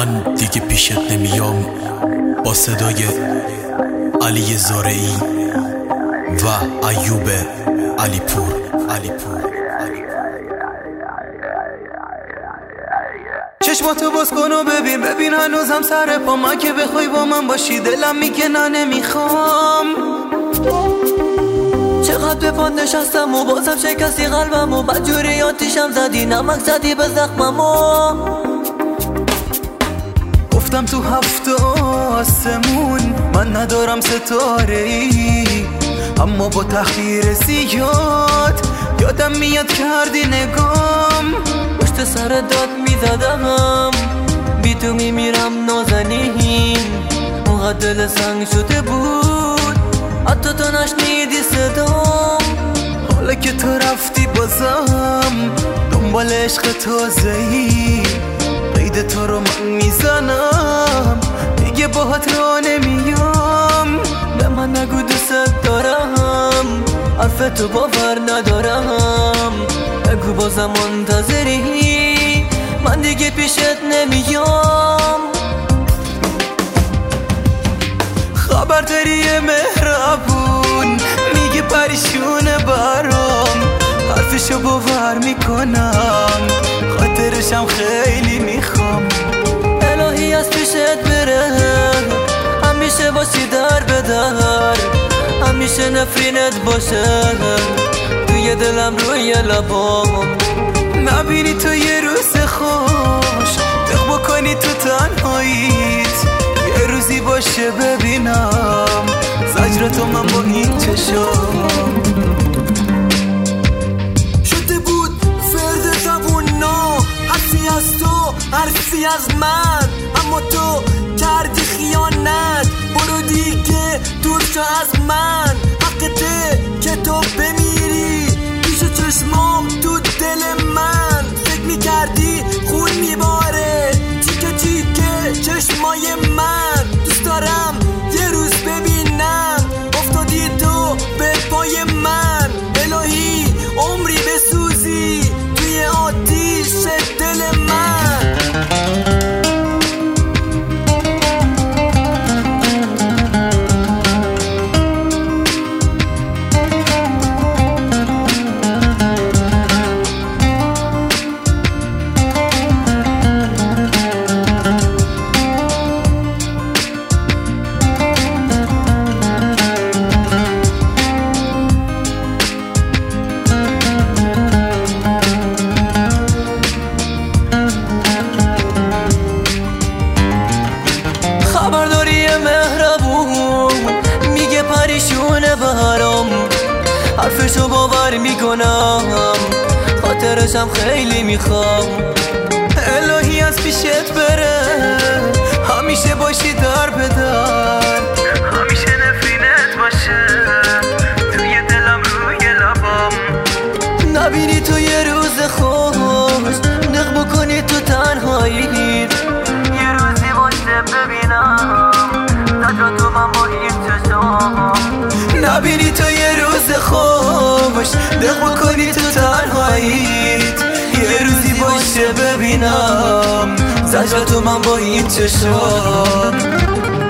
من دیگه پیشت نمیام با صدای علی زارعی و ایوب علیپور. چشماتو باز کن و ببین هنوزم سر پا. من که بخوای با من باشی دلم میگه نه نمیخوام. چقدر به پات نشستم و بازم شکستی قلبم و بدجوری آتیشم زدی، نمک زدی به زخمم و گفتم تو هفت آسمون من ندارم ستاره ای، اما با تخییر زیاد یادم میاد کردی نگام. پشت سر داد میزدم بی تو میمیرم نازنین، اونقدر دل سنگ شده بود حتی تو نشنیدی صدام. حالا که تو رفتی بازم دنبال عشق تازه‌ای، قید تو رو من میزنم دیگه باهات را نمیام. به من نگو دوست دارم، حرف تو باور ندارم. نگو بازم منتظری، من دیگه پیشت نمیام. خبر داری مهربون میگه پریشونه برام، حرفشو باور میکنم خاطرشم خیلی میخوام. الهی از پیشت بره، همیشه باشی در به در، همیشه نفرینت باشه توی دلم روی لبام. نبینی تو یه روز خوش دق بکنی تو تنهاییت، یه روزی باشه ببینم زجرتو من با این چشام. شده بود فرد زبونا، حرفی از تو حرفی از من، اما تو کردی خیانت. برو دیگه دور شو از من، حقته که تو بمیری پیش چشمام تو دل من. فکر میکردی خون میباره تیکه تیکه چشمای من. دوست دارم یه روز ببینم افتادی تو به پای من. الهی عمری بسوزی توی آتیش دل من. خبرداری مهربون میگه پریشونه برام، حرفشو باور میکنم خاطرشم خیلی میخوام. الهی از پیشت بره، همیشه باشی در به در، همیشه نفرینت باشه توی دلم روی لبام. نبینی تو یه روز خوش دق بکنی تو تنهاییت، یه روزی باشه ببینم زجرتو من با این چشام. نبینی تو یه روز خوش دق بکنی تو تنهاییت، یه روزی باشه ببینم زجرتو من با این چشام.